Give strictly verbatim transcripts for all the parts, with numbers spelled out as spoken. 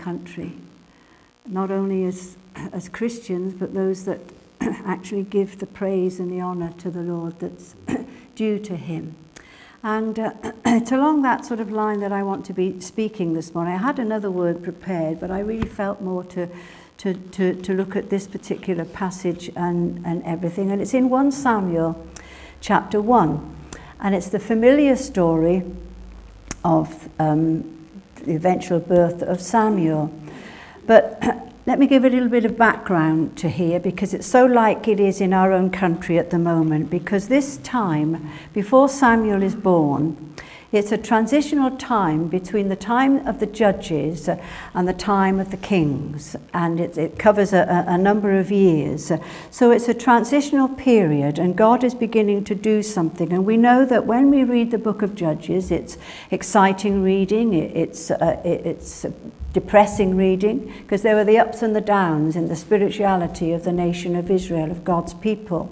country, not only as as Christians, but those that actually give the praise and the honour to the Lord that's due to him. And uh, it's along that sort of line that I want to be speaking this morning. I had another word prepared, but I really felt more to to to, to look at this particular passage and, and everything. And it's in First Samuel chapter one. And it's the familiar story of um, the eventual birth of Samuel. But let me give a little bit of background to here, because it's so like it is in our own country at the moment. Because this time, before Samuel is born, it's a transitional time between the time of the judges and the time of the kings, and it, it covers a, a number of years. So it's a transitional period, and God is beginning to do something. And we know that when we read the book of Judges, it's exciting reading, it, it's uh, it, it's depressing reading, because there were the ups and the downs in the spirituality of the nation of Israel, of God's people.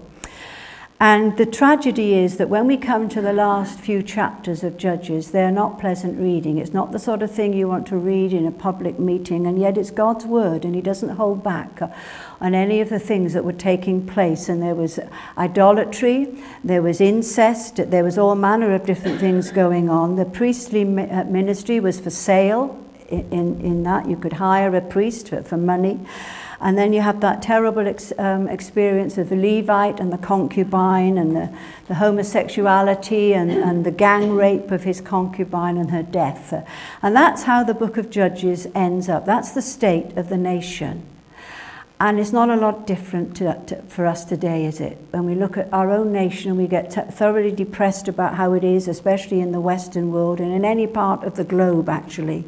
And the tragedy is that when we come to the last few chapters of Judges, they're not pleasant reading. It's not the sort of thing you want to read in a public meeting, and yet it's God's word, and he doesn't hold back on any of the things that were taking place. And there was idolatry, there was incest, there was all manner of different things going on. The priestly ministry was for sale. In, in that you could hire a priest for, for money. And then you have that terrible ex, um, experience of the Levite and the concubine, and the, the homosexuality and, and the gang rape of his concubine and her death. And that's how the book of Judges ends up. That's the state of the nation. And it's not a lot different to, to, for us today, is it? When we look at our own nation, we get t- thoroughly depressed about how it is, especially in the Western world and in any part of the globe, actually.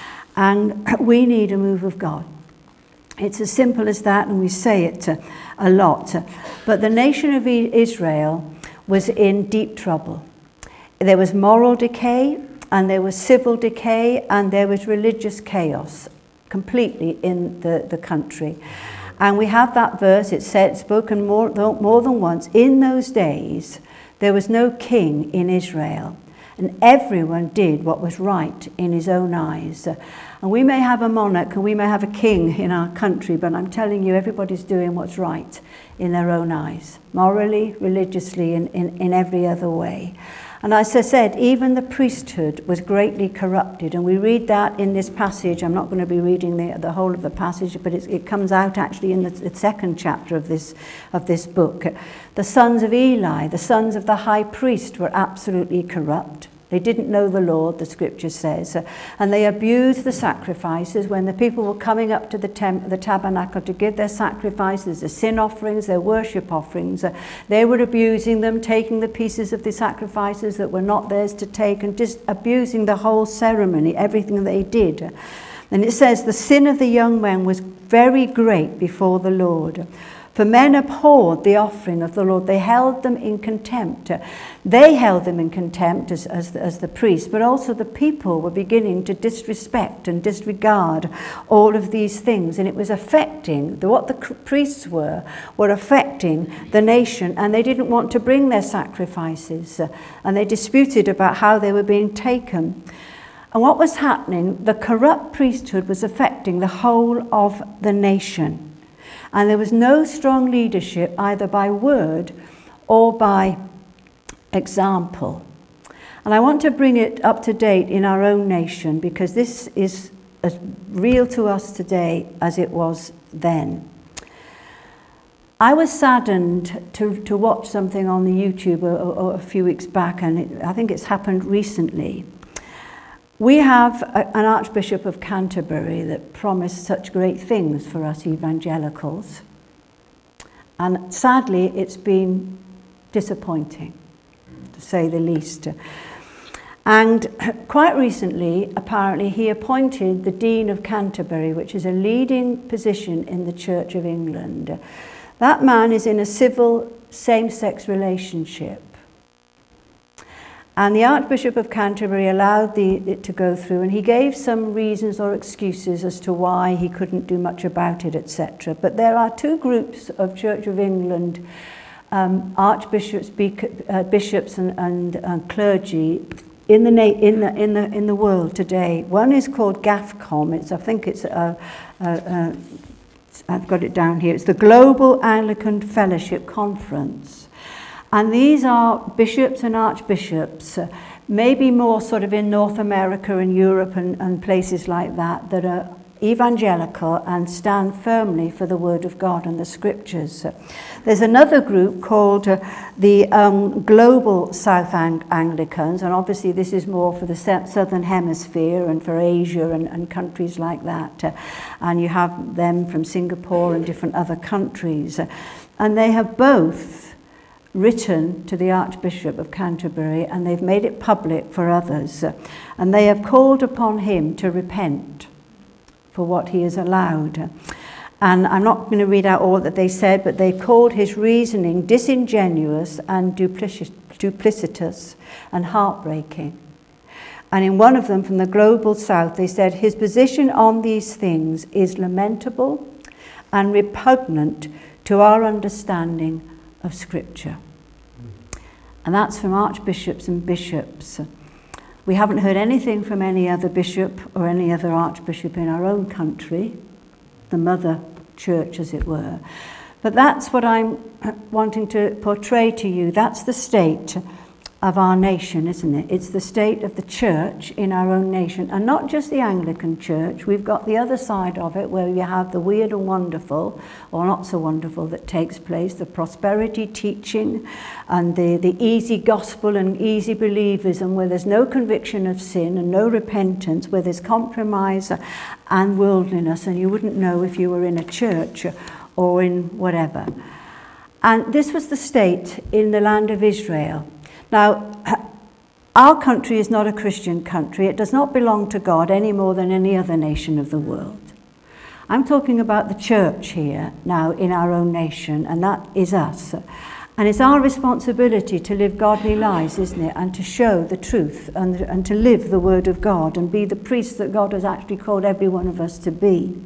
And we need a move of God. It's as simple as that, and we say it uh, a lot. But the nation of Israel was in deep trouble. There was moral decay, and there was civil decay, and there was religious chaos completely in the, the country. And we have that verse, it said, spoken more, more than once, in those days there was no king in Israel, and everyone did what was right in his own eyes. And we may have a monarch and we may have a king in our country, but I'm telling you, everybody's doing what's right in their own eyes, morally, religiously, and in, in every other way. And as I said, even the priesthood was greatly corrupted. And we read that in this passage. I'm not going to be reading the, the whole of the passage, but it, it comes out actually in the, the second chapter of this, of this book. The sons of Eli, the sons of the high priest, were absolutely corrupt. They didn't know the Lord, the scripture says, and they abused the sacrifices when the people were coming up to the, temp- the tabernacle to give their sacrifices, the sin offerings, their worship offerings. They were abusing them, taking the pieces of the sacrifices that were not theirs to take, and just abusing the whole ceremony, everything they did. And it says, the sin of the young men was very great before the Lord. For men abhorred the offering of the Lord. They held them in contempt. They held them in contempt as, as, as the priests, but also the people were beginning to disrespect and disregard all of these things. And it was affecting, what the priests were, were affecting the nation, and they didn't want to bring their sacrifices. And they disputed about how they were being taken. And what was happening, the corrupt priesthood was affecting the whole of the nation. And there was no strong leadership either by word or by example. And I want to bring it up to date in our own nation, because this is as real to us today as it was then. I was saddened to, to watch something on the YouTube a, a, a few weeks back, and it, I think it's happened recently. We have a, an Archbishop of Canterbury that promised such great things for us evangelicals. And sadly, it's been disappointing, to say the least. And quite recently, apparently, he appointed the Dean of Canterbury, which is a leading position in the Church of England. That man is in a civil same-sex relationship. And the Archbishop of Canterbury allowed the, it to go through, and he gave some reasons or excuses as to why he couldn't do much about it, et cetera. But there are two groups of Church of England um, archbishops, uh, bishops and, and, and clergy in the na- in the in the in the world today. One is called GAFCOM. It's I think it's a, a, a I've got it down here. It's the Global Anglican Fellowship Conference. And these are bishops and archbishops, uh, maybe more sort of in North America and Europe and, and places like that, that are evangelical and stand firmly for the Word of God and the Scriptures. There's another group called uh, the um, Global South Ang- Anglicans, and obviously this is more for the se- Southern Hemisphere and for Asia and, and countries like that. Uh, and you have them from Singapore and different other countries. Uh, and they have both written to the Archbishop of Canterbury, and they've made it public for others. Uh, and they have called upon him to repent for what he has allowed. And I'm not going to read out all that they said, but they called his reasoning disingenuous and duplici- duplicitous and heartbreaking. And in one of them, from the Global South, they said his position on these things is lamentable and repugnant to our understanding of Scripture. And that's from archbishops and bishops. We haven't heard anything from any other bishop or any other archbishop in our own country, the mother church as it were. But that's what I'm wanting to portray to you. That's the state of our nation, isn't it? It's the state of the church in our own nation, and not just the Anglican church. We've got the other side of it where you have the weird and wonderful, or not so wonderful, that takes place, the prosperity teaching and the, the easy gospel and easy believism, where there's no conviction of sin and no repentance, where there's compromise and worldliness, and you wouldn't know if you were in a church or in whatever. And this was the state in the land of Israel. Now, our country is not a Christian country. It does not belong to God any more than any other nation of the world. I'm talking about the church here now in our own nation, and that is us. And it's our responsibility to live godly lives, isn't it? And to show the truth and, and to live the word of God and be the priests that God has actually called every one of us to be.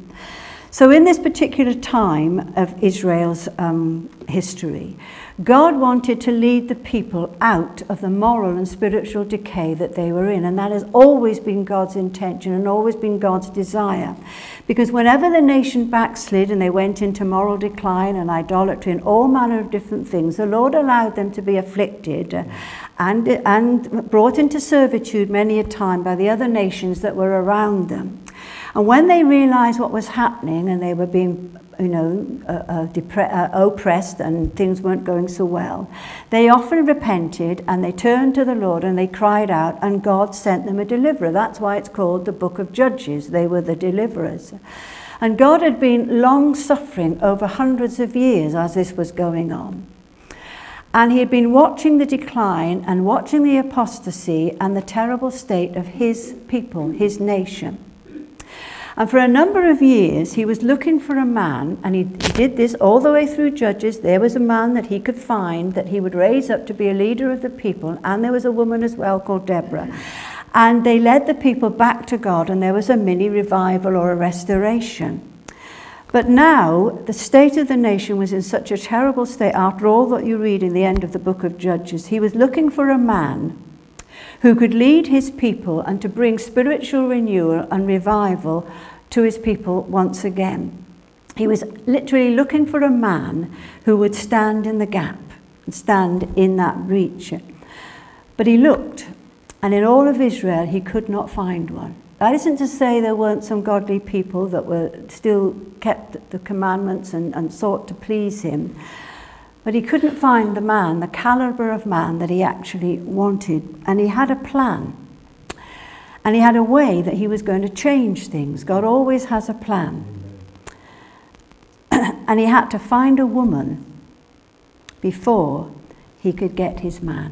So in this particular time of Israel's um, history, God wanted to lead the people out of the moral and spiritual decay that they were in. And that has always been God's intention and always been God's desire. Because whenever the nation backslid and they went into moral decline and idolatry and all manner of different things, the Lord allowed them to be afflicted and, and brought into servitude many a time by the other nations that were around them. And when they realized what was happening and they were being, you know, uh, uh, depre- uh, oppressed and things weren't going so well, they often repented and they turned to the Lord and they cried out, and God sent them a deliverer. That's why it's called the Book of Judges. They were the deliverers. And God had been long-suffering over hundreds of years as this was going on. And he had been watching the decline and watching the apostasy and the terrible state of his people, his nation. And for a number of years, he was looking for a man, and he, he did this all the way through Judges. There was a man that he could find that he would raise up to be a leader of the people, and there was a woman as well called Deborah. And they led the people back to God, and there was a mini revival or a restoration. But now, the state of the nation was in such a terrible state, after all that you read in the end of the book of Judges. He was looking for a man who could lead his people and to bring spiritual renewal and revival to his people once again. He was literally looking for a man who would stand in the gap and stand in that breach. But he looked, and in all of Israel he could not find one. That isn't to say there weren't some godly people that were still kept the commandments and, and sought to please him. But he couldn't find the man, the caliber of man that he actually wanted. And he had a plan. And he had a way that he was going to change things. God always has a plan. And he had to find a woman before he could get his man.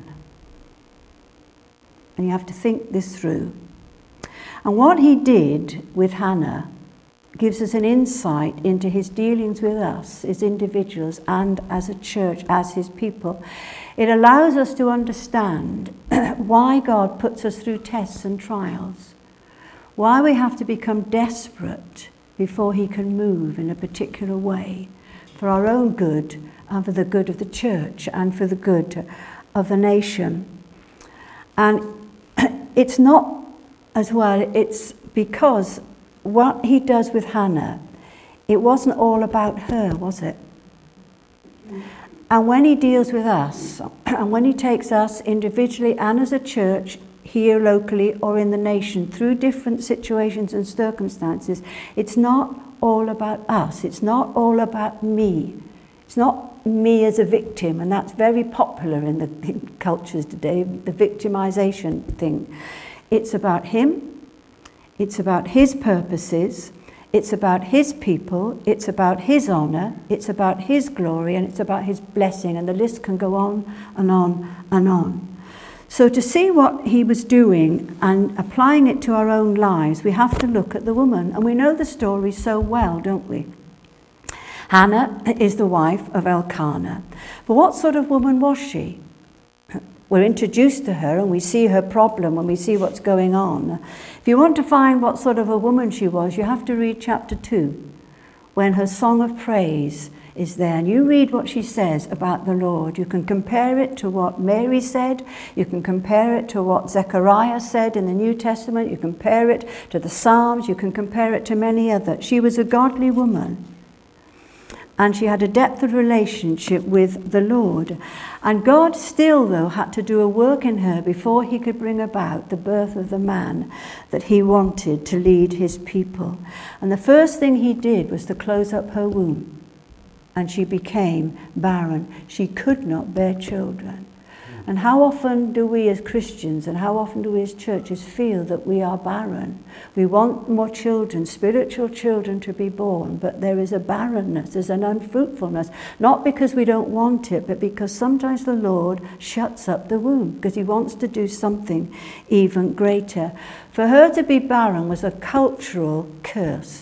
And you have to think this through. And what he did with Hannah gives us an insight into his dealings with us as individuals and as a church, as his people. It allows us to understand why God puts us through tests and trials, why we have to become desperate before he can move in a particular way for our own good and for the good of the church and for the good of the nation. And it's not as well, it's because what he does with Hannah, it wasn't all about her, was it? And when he deals with us, and when he takes us individually and as a church, here locally or in the nation, through different situations and circumstances, it's not all about us. It's not all about me. It's not me as a victim, and that's very popular in the in cultures today, the victimization thing. It's about him. It's about his purposes. It's about his people, it's about his honour, it's about his glory, and it's about his blessing, and the list can go on and on and on. So to see what he was doing and applying it to our own lives, we have to look at the woman, and we know the story so well, don't we? Hannah is the wife of Elkanah. But what sort of woman was she? We're introduced to her and we see her problem and we see what's going on. If you want to find what sort of a woman she was, you have to read chapter two, when her song of praise is there. And you read what she says about the Lord. You can compare it to what Mary said. You can compare it to what Zechariah said in the New Testament. You compare it to the Psalms. You can compare it to many others. She was a godly woman. And she had a depth of relationship with the Lord. And God still, though, had to do a work in her before he could bring about the birth of the man that he wanted to lead his people. And the first thing he did was to close up her womb. And she became barren. She could not bear children. And how often do we as Christians and how often do we as churches feel that we are barren? We want more children, spiritual children to be born, but there is a barrenness, there's an unfruitfulness, not because we don't want it, but because sometimes the Lord shuts up the womb because he wants to do something even greater. For her to be barren was a cultural curse.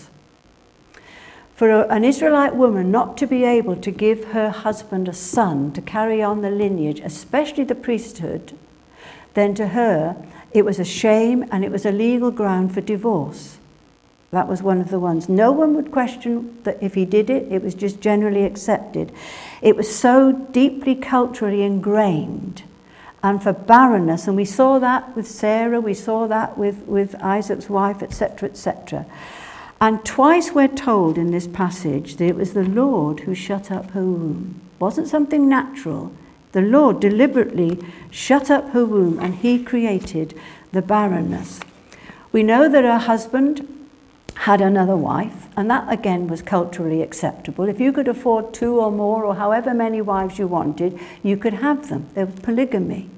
For an Israelite woman not to be able to give her husband a son to carry on the lineage, especially the priesthood, then to her it was a shame and it was a legal ground for divorce. That was one of the ones. No one would question that if he did it, it was just generally accepted. It was so deeply culturally ingrained. And for barrenness, and we saw that with Sarah, we saw that with, with Isaac's wife, et cetera, et cetera. And twice we're told in this passage that it was the Lord who shut up her womb. It wasn't something natural. The Lord deliberately shut up her womb and he created the barrenness. We know that her husband had another wife, and that again was culturally acceptable. If you could afford two or more or however many wives you wanted, you could have them. There was polygamy.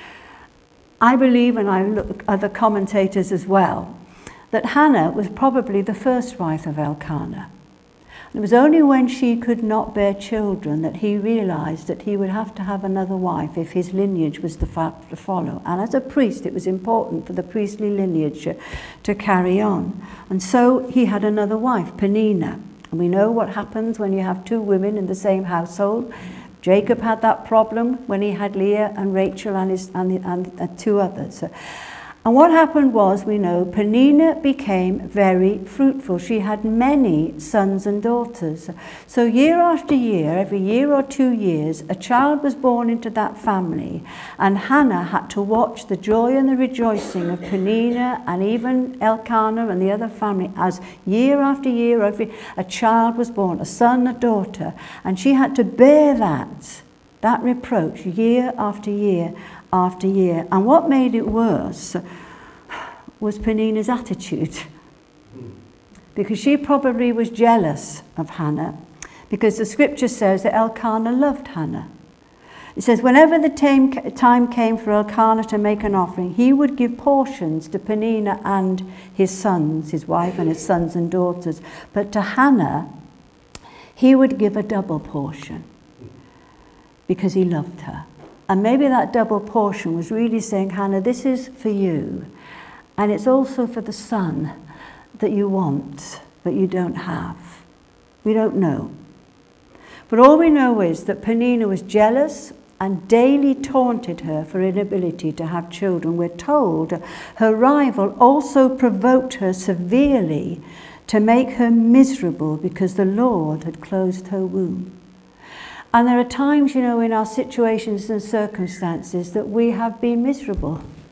I believe, and I look at other commentators as well, that Hannah was probably the first wife of Elkanah. And it was only when she could not bear children that he realized that he would have to have another wife if his lineage was to follow. And as a priest, it was important for the priestly lineage to carry on. And so he had another wife, Peninnah. And we know what happens when you have two women in the same household. Jacob had that problem when he had Leah and Rachel and, his, and, and, and two others. And what happened was, we know, Peninnah became very fruitful. She had many sons and daughters. So year after year, every year or two years, a child was born into that family. And Hannah had to watch the joy and the rejoicing of Peninnah and even Elkanah and the other family as year after year, every, a child was born, a son, a daughter. And she had to bear that, that reproach year after year after year. And what made it worse was Peninnah's attitude, because she probably was jealous of Hannah, because the scripture says that Elkanah loved Hannah. It says whenever the time came for Elkanah to make an offering, he would give portions to Peninnah and his sons, his wife and his sons and daughters, but to Hannah he would give a double portion because he loved her. And maybe that double portion was really saying, Hannah, this is for you. And it's also for the son that you want, but you don't have. We don't know. But all we know is that Peninnah was jealous and daily taunted her for inability to have children. We're told her rival also provoked her severely to make her miserable because the Lord had closed her womb. And there are times, you know, in our situations and circumstances that we have been miserable.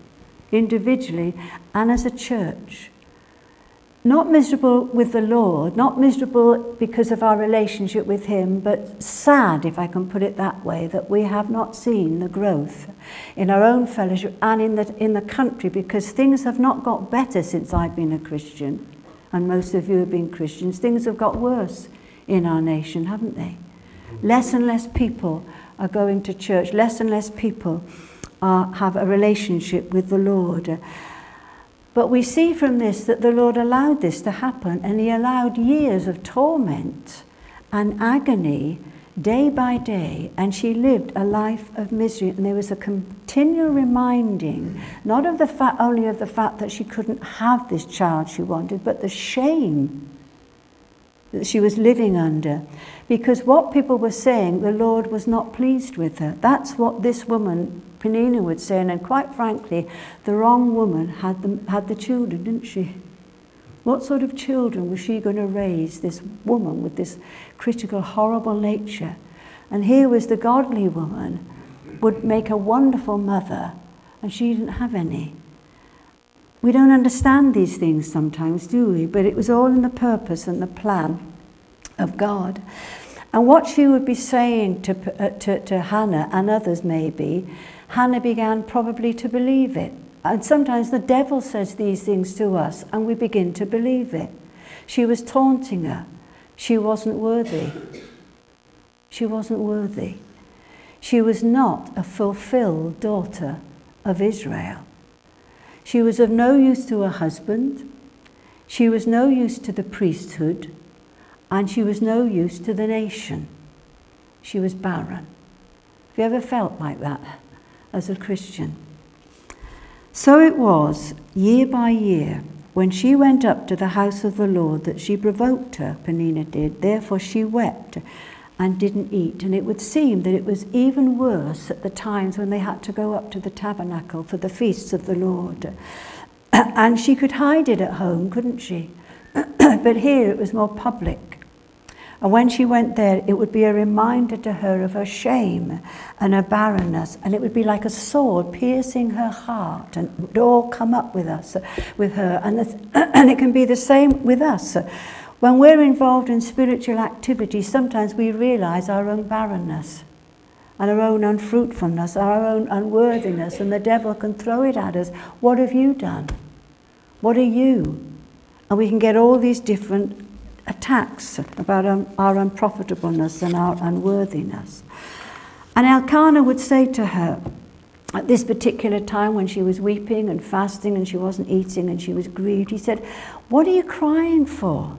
individually and as a church. Not miserable with the Lord, not miserable because of our relationship with him, but sad, if I can put it that way, that we have not seen the growth in our own fellowship and in the, in the country, because things have not got better since I've been a Christian, and most of you have been Christians. Things have got worse in our nation, haven't they? Less and less people are going to church, less and less people are, have a relationship with the Lord. But we see from this that the Lord allowed this to happen, and he allowed years of torment and agony day by day, and she lived a life of misery. And there was a continual reminding, not of the fact, only of the fact that she couldn't have this child she wanted, but the shame that she was living under, because what people were saying, the Lord was not pleased with her. That's what this woman, Peninnah, would say, and quite frankly, the wrong woman had the, had the children, didn't she? What sort of children was she going to raise, this woman with this critical, horrible nature? And here was the godly woman, would make a wonderful mother, and she didn't have any. We don't understand these things sometimes, do we? But it was all in the purpose and the plan of God. And what she would be saying to, uh, to, to Hannah and others maybe, Hannah began probably to believe it. And sometimes the devil says these things to us and we begin to believe it. She was taunting her. She wasn't worthy. She wasn't worthy. She was not a fulfilled daughter of Israel. She was of no use to her husband, she was no use to the priesthood, and she was no use to the nation. She was barren. Have you ever felt like that as a Christian? So it was, year by year, when she went up to the house of the Lord, that she provoked her, Peninnah did. Therefore she wept and didn't eat. And it would seem that it was even worse at the times when they had to go up to the tabernacle for the feasts of the Lord. And she could hide it at home, couldn't she? But here it was more public. And when she went there, it would be a reminder to her of her shame and her barrenness. And it would be like a sword piercing her heart, and it would all come up with us, with her. And, and it can be the same with us. When we're involved in spiritual activity, sometimes we realize our own barrenness and our own unfruitfulness, our own unworthiness, and the devil can throw it at us. What have you done? What are you? And we can get all these different attacks about um, our unprofitableness and our unworthiness. And Elkanah would say to her, at this particular time when she was weeping and fasting and she wasn't eating and she was grieved, he said, "What are you crying for?"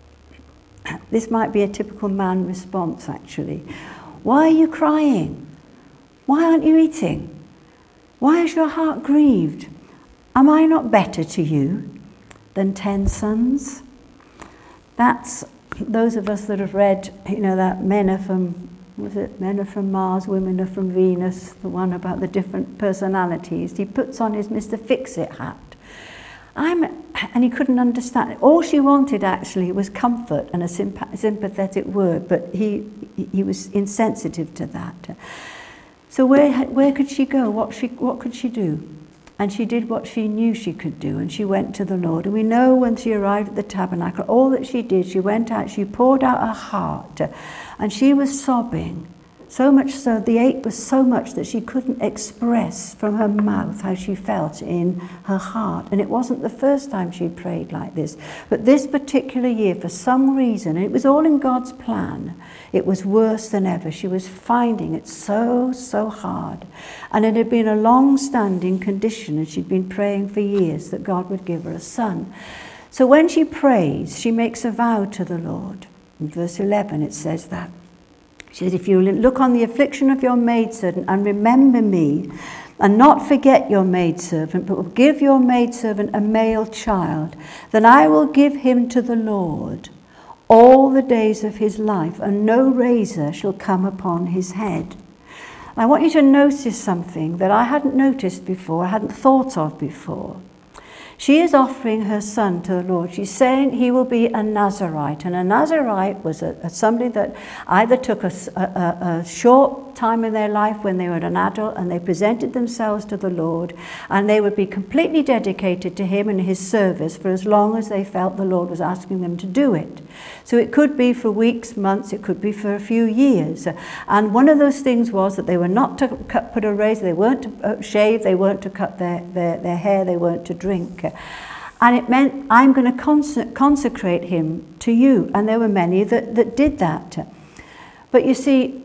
This might be a typical man response, actually. Why are you crying? Why aren't you eating? Why is your heart grieved? Am I not better to you than ten sons? That's those of us that have read, you know, that men are from, was it men are from Mars, women are from Venus, the one about the different personalities. He puts on his Mister Fix-It hat. I'm, and he couldn't understand it. All she wanted actually was comfort and a symp- sympathetic word, but he he was insensitive to that. So where where could she go? What she what could she do? And she did what she knew she could do, and she went to the Lord. And we know when she arrived at the tabernacle, all that she did, she went out, she poured out her heart, and she was sobbing. So much so, the ache was so much that she couldn't express from her mouth how she felt in her heart. And it wasn't the first time she'd prayed like this. But this particular year, for some reason, and it was all in God's plan, it was worse than ever. She was finding it so, so hard. And it had been a long-standing condition, and she'd been praying for years that God would give her a son. So when she prays, she makes a vow to the Lord. In verse eleven, it says that. She said, "If you look on the affliction of your maidservant and remember me, and not forget your maidservant, but will give your maidservant a male child, then I will give him to the Lord all the days of his life, and no razor shall come upon his head." I want you to notice something that I hadn't noticed before, I hadn't thought of before. She is offering her son to the Lord. She's saying he will be a Nazarite. And a Nazarite was a, a, somebody that either took a, a, a short time in their life when they were an adult and they presented themselves to the Lord, and they would be completely dedicated to him and his service for as long as they felt the Lord was asking them to do it. So it could be for weeks, months, it could be for a few years. And one of those things was that they were not to cut, put a razor, they weren't to shave, they weren't to cut their, their, their hair, they weren't to drink. And it meant, I'm going to cons- consecrate him to you. And there were many that, that did that. But you see,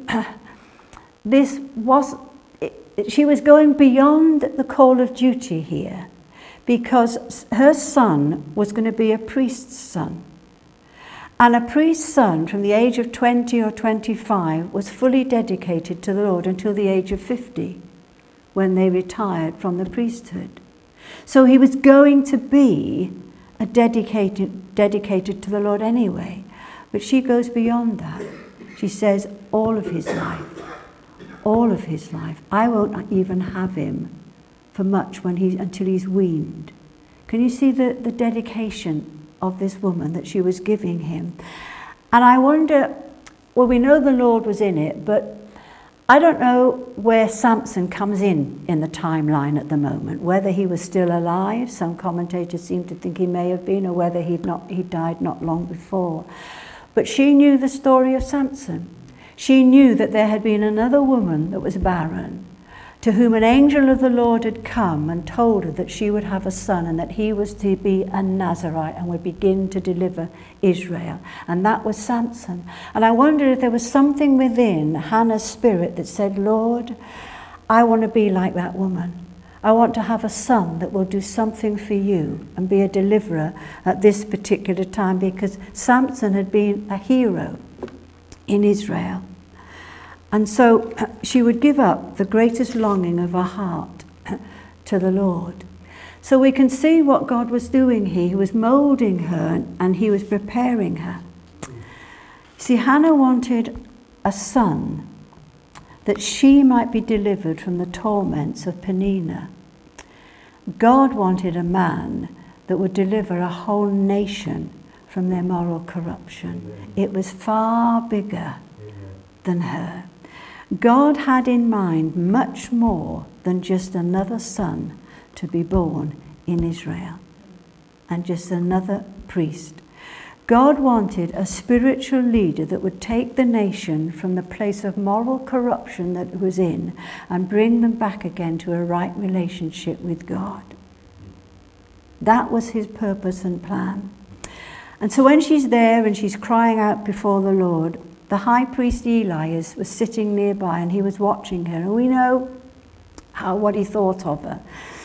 this was, it, she was going beyond the call of duty here, because her son was going to be a priest's son. And a priest's son from the age of twenty or twenty-five was fully dedicated to the Lord until the age of fifty, when they retired from the priesthood. So he was going to be a dedicated, dedicated to the Lord anyway. But she goes beyond that. She says, all of his life, all of his life. I won't even have him for much when he, until he's weaned. Can you see the, the dedication of this woman that she was giving him? And I wonder, well, we know the Lord was in it, but I don't know where Samson comes in in the timeline at the moment, whether he was still alive. Some commentators seem to think he may have been, or whether he'd not, he died not long before. But she knew the story of Samson. She knew that there had been another woman that was barren, to whom an angel of the Lord had come and told her that she would have a son and that he was to be a Nazarite and would begin to deliver Israel. And that was Samson. And I wondered if there was something within Hannah's spirit that said, Lord, I want to be like that woman. I want to have a son that will do something for you and be a deliverer at this particular time, because Samson had been a hero in Israel. And so she would give up the greatest longing of her heart to the Lord. So we can see what God was doing here. He was molding her and he was preparing her. See, Hannah wanted a son that she might be delivered from the torments of Peninnah. God wanted a man that would deliver a whole nation from their moral corruption. Amen. It was far bigger Amen. Than her. God had in mind much more than just another son to be born in Israel and just another priest. God wanted a spiritual leader that would take the nation from the place of moral corruption that it was in and bring them back again to a right relationship with God. That was his purpose and plan. And so when she's there and she's crying out before the Lord, the high priest Eli is, was sitting nearby and he was watching her. And we know how what he thought of her.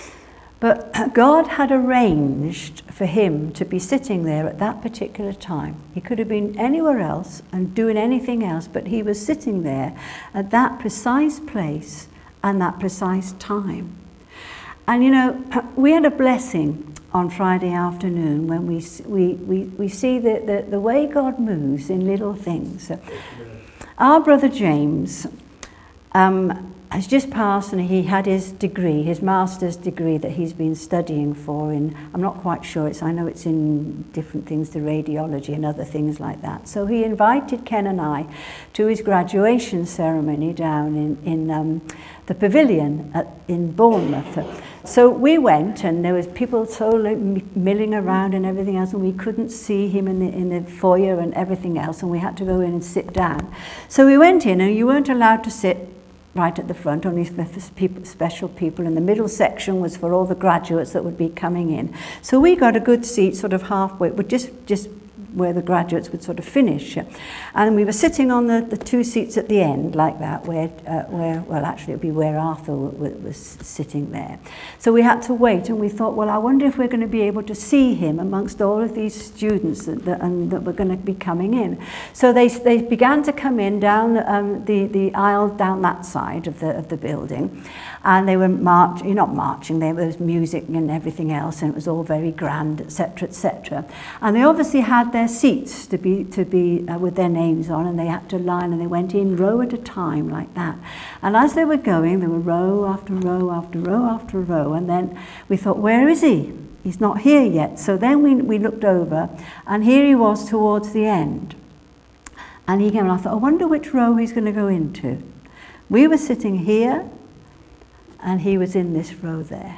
But God had arranged for him to be sitting there at that particular time. He could have been anywhere else and doing anything else, but he was sitting there at that precise place and that precise time. And you know, we had a blessing on Friday afternoon when we we we, we see the, the, the way God moves in little things. Our brother James um, has just passed, and he had his degree, his master's degree that he's been studying for in, I'm not quite sure, it's I know it's in different things, the radiology and other things like that. So he invited Ken and I to his graduation ceremony down in, in um, the pavilion at, in Bournemouth. So we went, and there was people so like milling around and everything else, and we couldn't see him in the, in the foyer and everything else, and we had to go in and sit down. So we went in, and you weren't allowed to sit right at the front, only for people, special people, and the middle section was for all the graduates that would be coming in. So we got a good seat sort of halfway, but just just where the graduates would sort of finish. And we were sitting on the, the two seats at the end like that, where, uh, where well, actually it would be where Arthur w- w- was sitting there. So we had to wait, and we thought, well, I wonder if we're going to be able to see him amongst all of these students that, that, and that were going to be coming in. So they they began to come in down um, the, the aisle down that side of the of the building, and they were marching, not marching, there was music and everything else, and it was all very grand, et cetera, et cetera. And they obviously had their seats to be to be uh, with their names on, and they had to line, and they went in row at a time like that. And as they were going, there were row after row after row after row, and then we thought, where is he? He's not here yet. So then we we looked over, and here he was towards the end. And he came, and I thought, I wonder which row he's going to go into. We were sitting here, and he was in this row there.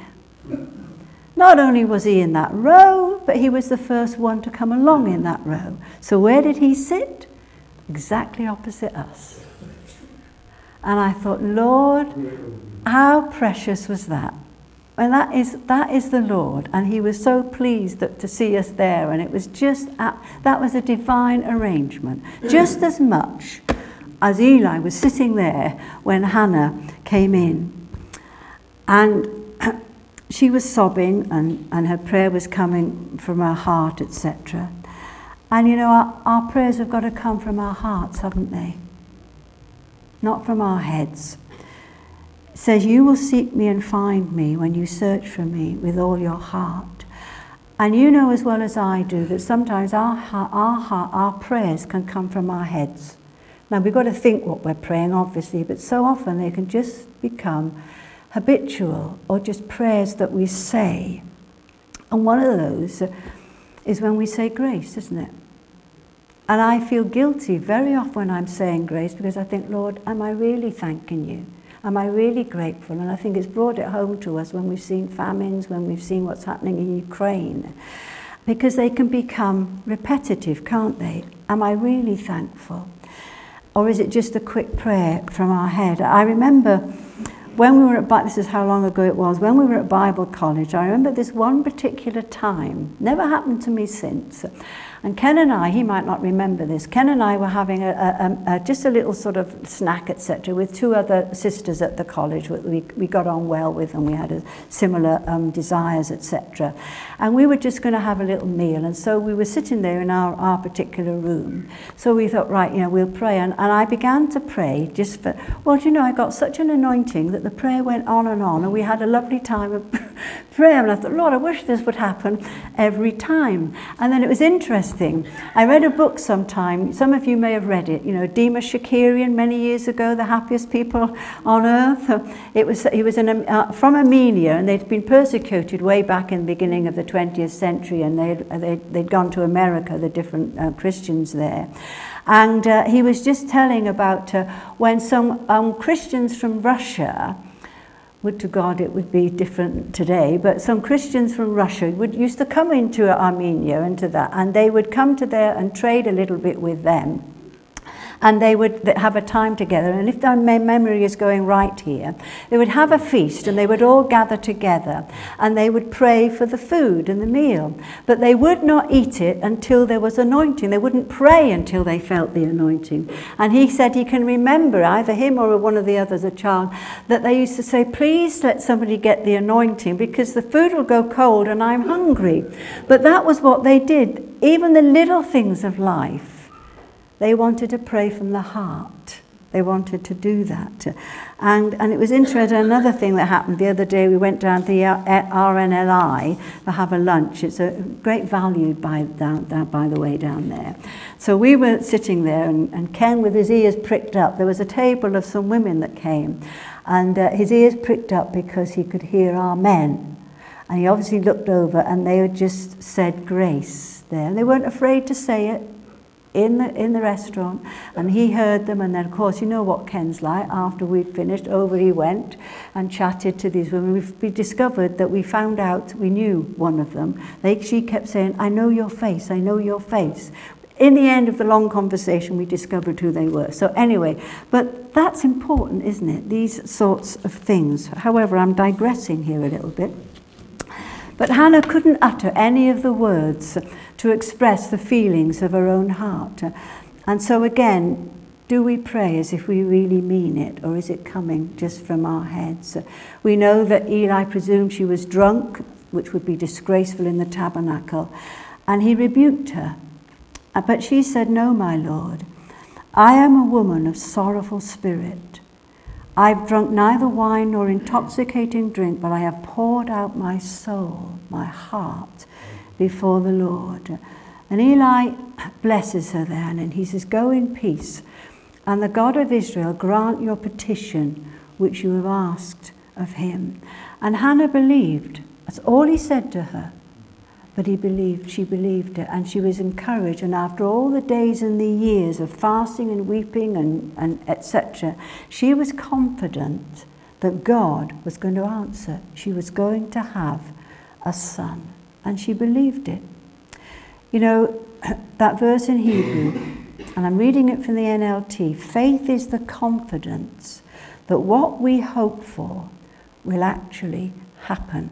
Not only was he in that row, but he was the first one to come along in that row. So where did he sit? Exactly opposite us. And I thought, Lord, how precious was that? And that is that is the Lord. And he was so pleased that, to see us there. And it was just, at, that was a divine arrangement. Just as much as Eli was sitting there when Hannah came in. And she was sobbing, and, and her prayer was coming from her heart, et cetera. And you know, our, our prayers have got to come from our hearts, haven't they? Not from our heads. It says, you will seek me and find me when you search for me with all your heart. And you know as well as I do that sometimes our our heart, our prayers can come from our heads. Now we've got to think what we're praying, obviously, but so often they can just become habitual or just prayers that we say. And one of those is when we say grace, isn't it? And I feel guilty very often when I'm saying grace, because I think, Lord, am I really thanking you? Am I really grateful? And I think it's brought it home to us when we've seen famines, when we've seen what's happening in Ukraine, because they can become repetitive, can't they? Am I really thankful? Or is it just a quick prayer from our head? I remember when we were at, this is how long ago it was, when we were at Bible college, I remember this one particular time, never happened to me since. And Ken and I, he might not remember this, Ken and I were having a, a, a, just a little sort of snack, et cetera, with two other sisters at the college we, we got on well with, and we had a similar um, desires, et cetera. And we were just going to have a little meal, and so we were sitting there in our, our particular room. So we thought, right, you know, we'll pray. And, and I began to pray just for, well, you know, I got such an anointing that the prayer went on and on, and we had a lovely time of prayer. And I thought, Lord, I wish this would happen every time. And then it was interesting. I read a book sometime, some of you may have read it, you know, Dima Shakarian, many years ago, The Happiest People on Earth. It was, he was in, uh, from Armenia, and they'd been persecuted way back in the beginning of the twentieth century, and they'd, they'd, they'd gone to America, the different uh, Christians there. And uh, he was just telling about uh, when some um, Christians from Russia, would to God it would be different today, but some Christians from Russia would used to come into Armenia, into that, and they would come to there and trade a little bit with them. And they would have a time together. And if my memory is going right here, they would have a feast, and they would all gather together, and they would pray for the food and the meal. But they would not eat it until there was anointing. They wouldn't pray until they felt the anointing. And he said he can remember, either him or one of the others, a child, that they used to say, please let somebody get the anointing, because the food will go cold and I'm hungry. But that was what they did. Even the little things of life, they wanted to pray from the heart. They wanted to do that. And and it was interesting, another thing that happened the other day, we went down to the R N L I to have a lunch. It's a great value by, down, down, by the way down there. So we were sitting there, and, and Ken with his ears pricked up. There was a table of some women that came, and uh, his ears pricked up because he could hear amen. And he obviously looked over, and they had just said grace there. And they weren't afraid to say it in the in the restaurant, and he heard them. And then, of course, you know what Ken's like. After we'd finished, over he went and chatted to these women. We've, we discovered that we found out, we knew one of them. They, she kept saying, I know your face, I know your face. In the end of the long conversation, we discovered who they were. So anyway, but that's important, isn't it? These sorts of things. However, I'm digressing here a little bit. But Hannah couldn't utter any of the words to express the feelings of her own heart. And so again, do we pray as if we really mean it, or is it coming just from our heads? We know that Eli presumed she was drunk, which would be disgraceful in the tabernacle, and he rebuked her. But she said, no, my Lord, I am a woman of sorrowful spirit. I've drunk neither wine nor intoxicating drink, but I have poured out my soul, my heart, before the Lord. And Eli blesses her then, and he says, go in peace, and the God of Israel grant your petition which you have asked of him. And Hannah believed. That's all he said to her. But he believed, she believed it, and she was encouraged. And after all the days and the years of fasting and weeping and, and et cetera, she was confident that God was going to answer. She was going to have a son, and she believed it. You know, that verse in Hebrew, and I'm reading it from the N L T, faith is the confidence that what we hope for will actually happen.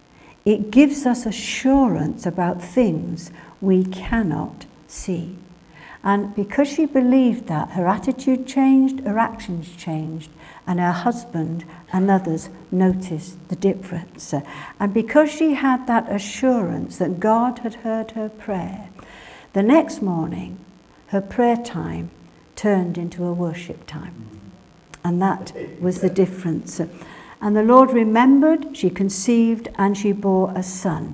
It gives us assurance about things we cannot see. And because she believed that, her attitude changed, her actions changed, and her husband and others noticed the difference. And because she had that assurance that God had heard her prayer, the next morning, her prayer time turned into a worship time. And that was the difference. And the Lord remembered, she conceived, and she bore a son.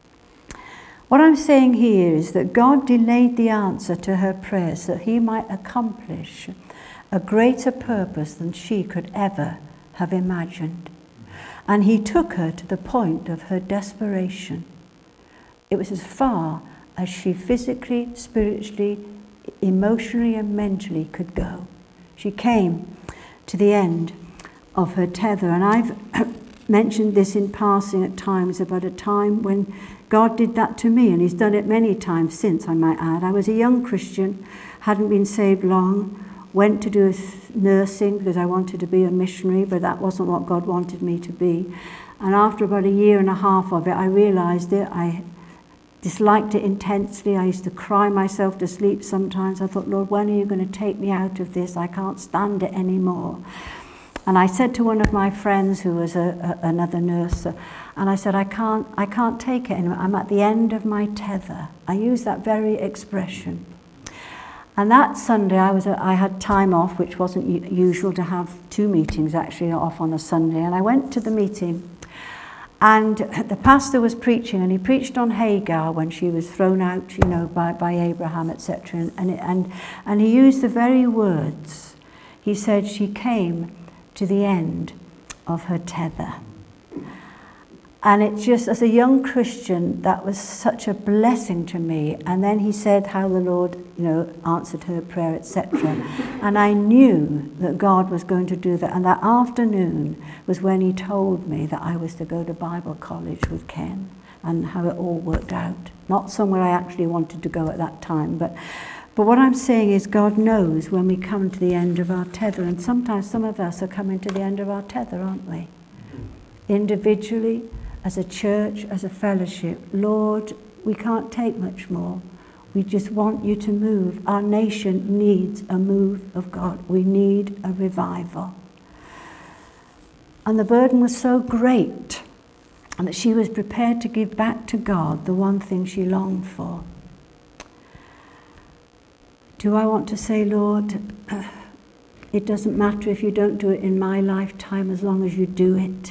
What I'm saying here is that God delayed the answer to her prayers that he might accomplish a greater purpose than she could ever have imagined. And he took her to the point of her desperation. It was as far as she physically, spiritually, emotionally, and mentally could go. She came to the end of her tether. And I've mentioned this in passing at times about a time when God did that to me, and he's done it many times since, I might add. I was a young Christian, hadn't been saved long, went to do nursing because I wanted to be a missionary, but that wasn't what God wanted me to be. And after about a year and a half of it, I realized it. I disliked it intensely. I used to cry myself to sleep sometimes. I thought, Lord, when are you going to take me out of this? I can't stand it anymore. And I said to one of my friends who was a, a, another nurse, uh, and I said, I can't, I can't take it anymore. I'm at the end of my tether. I used that very expression. And that Sunday, I was, a, I had time off, which wasn't u- usual to have two meetings actually off on a Sunday. And I went to the meeting, and the pastor was preaching, and he preached on Hagar when she was thrown out, you know, by, by Abraham, et cetera. And, and, and, and he used the very words. He said she came to the end of her tether. And it just, as a young Christian, that was such a blessing to me. And then he said how the Lord, you know, answered her prayer, et cetera. And I knew that God was going to do that. And that afternoon was when he told me that I was to go to Bible college with Ken, and how it all worked out. Not somewhere I actually wanted to go at that time, but But what I'm saying is God knows when we come to the end of our tether, and sometimes some of us are coming to the end of our tether, aren't we? Individually, as a church, as a fellowship. Lord, we can't take much more. We just want you to move. Our nation needs a move of God. We need a revival. And the burden was so great, and that she was prepared to give back to God the one thing she longed for. Do I want to say, Lord, uh, it doesn't matter if you don't do it in my lifetime as long as you do it?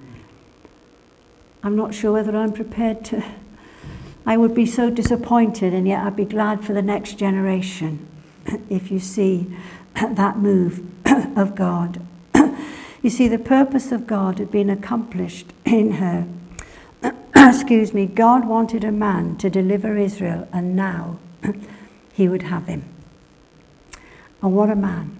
I'm not sure whether I'm prepared to. I would be so disappointed, and yet I'd be glad for the next generation if you see that move of God. You see, the purpose of God had been accomplished in her. Excuse me, God wanted a man to deliver Israel, and now he would have him. And what a man.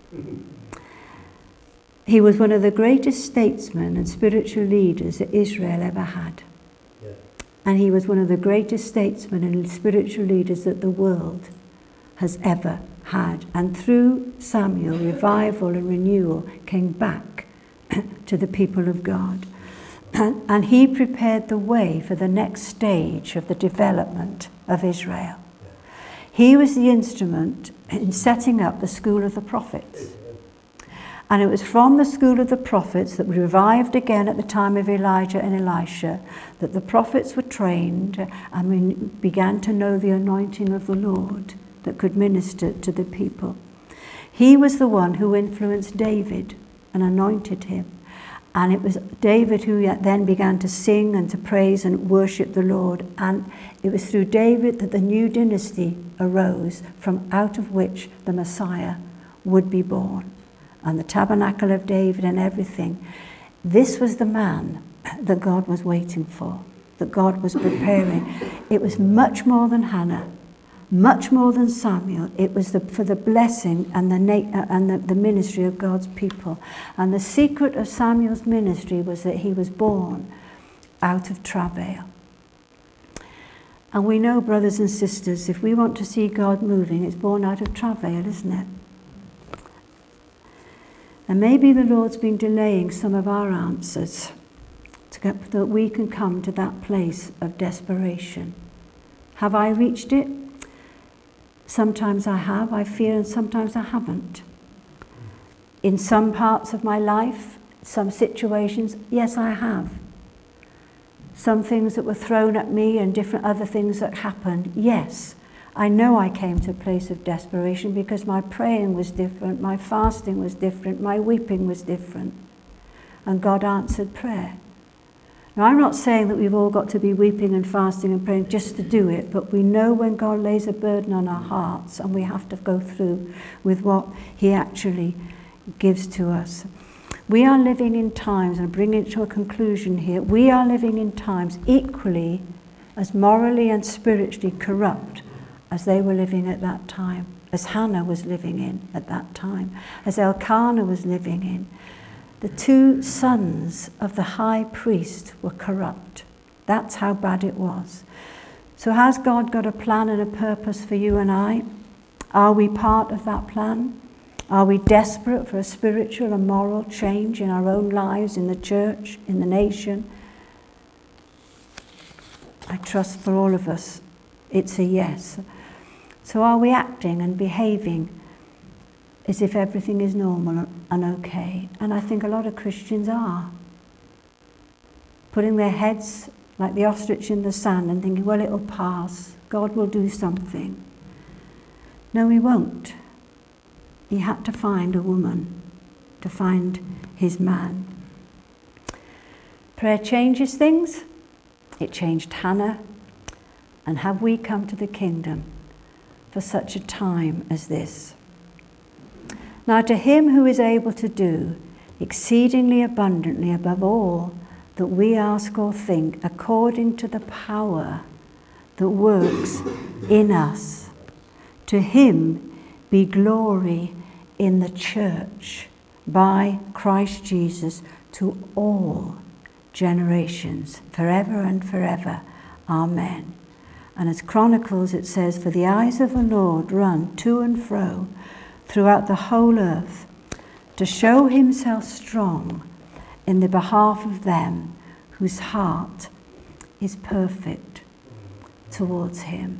He was one of the greatest statesmen and spiritual leaders that Israel ever had. Yeah. And he was one of the greatest statesmen and spiritual leaders that the world has ever had. And through Samuel, revival and renewal came back to the people of God. And, and he prepared the way for the next stage of the development of Israel. He was the instrument in setting up the school of the prophets. And it was from the school of the prophets that we revived again at the time of Elijah and Elisha, that the prophets were trained and we began to know the anointing of the Lord that could minister to the people. He was the one who influenced David and anointed him. And it was David who then began to sing and to praise and worship the Lord. And it was through David that the new dynasty arose, from out of which the Messiah would be born. And the tabernacle of David and everything. This was the man that God was waiting for. that God was preparing. It was much more than Hannah, much more than Samuel. It was the, for the blessing and the na- and the, the ministry of God's people. And the secret of Samuel's ministry was that he was born out of travail. And we know, brothers and sisters, if we want to see God moving, it's born out of travail, isn't it? And maybe the Lord's been delaying some of our answers to get, that we can come to that place of desperation. Have I reached it? Sometimes I have, I fear, and sometimes I haven't. In some parts of my life, some situations, yes, I have. Some things that were thrown at me and different other things that happened, yes. I know I came to a place of desperation because my praying was different, my fasting was different, my weeping was different. And God answered prayer. Now, I'm not saying that we've all got to be weeping and fasting and praying just to do it, but we know when God lays a burden on our hearts and we have to go through with what he actually gives to us. We are living in times, and bring it to a conclusion here, we are living in times equally as morally and spiritually corrupt as they were living at that time, as Hannah was living in at that time, as Elkanah was living in. The two sons of the high priest were corrupt. That's how bad it was. So has God got a plan and a purpose for you and I? Are we part of that plan? Are we desperate for a spiritual and moral change in our own lives, in the church, in the nation? I trust for all of us, it's a yes. So are we acting and behaving as if everything is normal and okay? And I think a lot of Christians are. Putting their heads like the ostrich in the sand and thinking, well, it'll pass. God will do something. No, he won't. He had to find a woman to find his man. Prayer changes things. It changed Hannah. And have we come to the kingdom for such a time as this? Now to him who is able to do exceedingly abundantly above all that we ask or think, according to the power that works in us, to him be glory in the church by Christ Jesus to all generations, forever and forever. Amen. And as Chronicles it says, for the eyes of the Lord run to and fro throughout the whole earth, to show himself strong in the behalf of them whose heart is perfect towards him.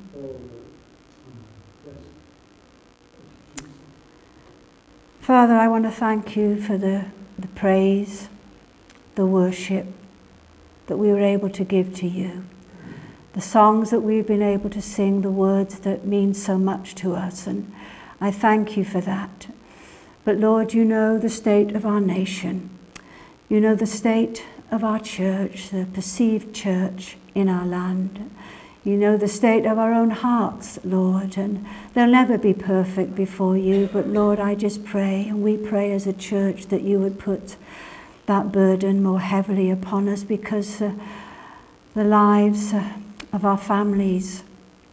Father, I want to thank you for the, the praise, the worship that we were able to give to you, the songs that we've been able to sing, the words that mean so much to us, and I thank you for that. But Lord, you know the state of our nation. You know the state of our church, the perceived church in our land. You know the state of our own hearts, Lord, and they'll never be perfect before you. But Lord, I just pray, and we pray as a church, that you would put that burden more heavily upon us, because uh, the lives uh, of our families,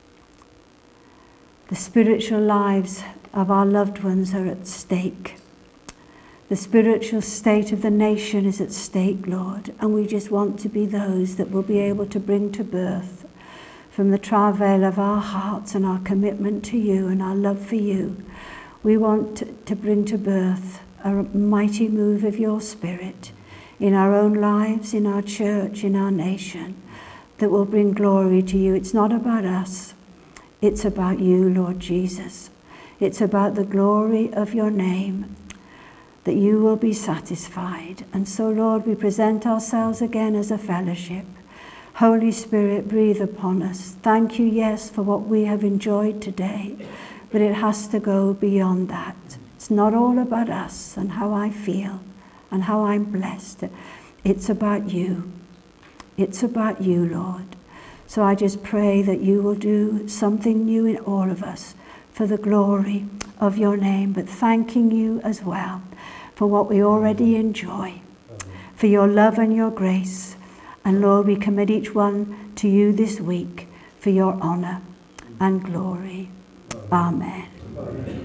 the spiritual lives of our loved ones are at stake. The spiritual state of the nation is at stake, Lord, and we just want to be those that will be able to bring to birth from the travail of our hearts and our commitment to you and our love for you. We want to bring to birth a mighty move of your Spirit in our own lives, in our church, in our nation, that will bring glory to you. It's not about us. It's about you, Lord Jesus. It's about the glory of your name, that you will be satisfied. And so, Lord, we present ourselves again as a fellowship. Holy Spirit, breathe upon us. Thank you, yes, for what we have enjoyed today, but it has to go beyond that. It's not all about us and how I feel and how I'm blessed. It's about you. It's about you, Lord. So I just pray that you will do something new in all of us for the glory of your name, but thanking you as well for what we already enjoy, for your love and your grace, And Lord, we commit each one to you this week for your honour and glory. Amen. Amen.